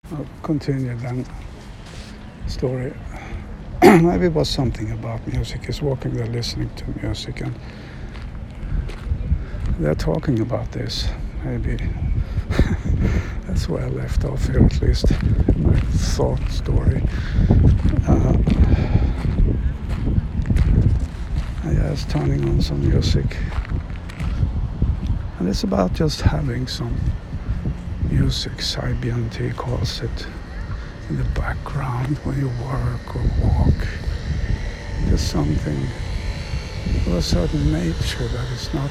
I'll continue then. Story. Maybe it was something about music. He's walking there listening to music, and they're talking about this. Maybe that's where I left off here, at least my thought story. I was turning on some music, and it's about just having some music, IBNT calls it, in the background when you work or walk. There's something of a certain nature that is not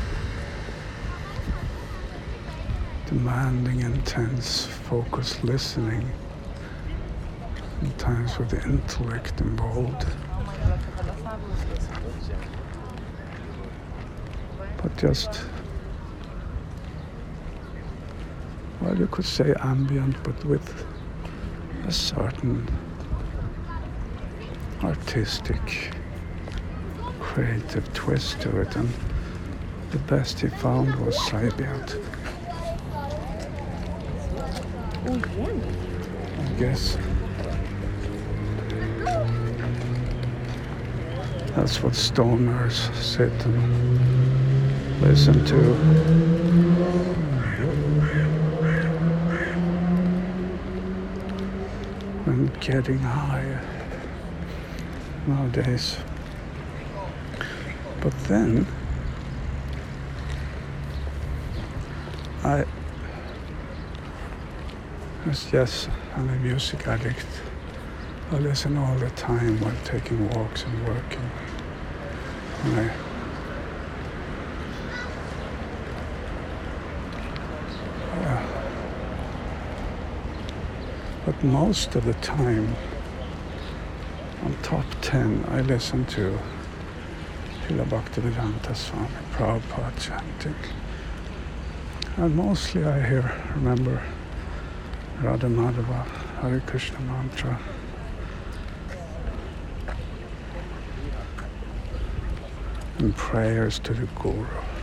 demanding, intense, focused listening, sometimes with the intellect involved. But just, well, you could say ambient, but with a certain artistic, creative twist to it, and the best he found was ambient. I guess that's what stoners sit and listen to. When getting high nowadays. But then I was just a music addict. I listen all the time while taking walks and working. And but most of the time, on top 10, I listen to Srila Bhaktivedanta Swami Prabhupada chanting. And mostly I remember Radha Madhava, Hare Krishna mantra. And prayers to the Guru.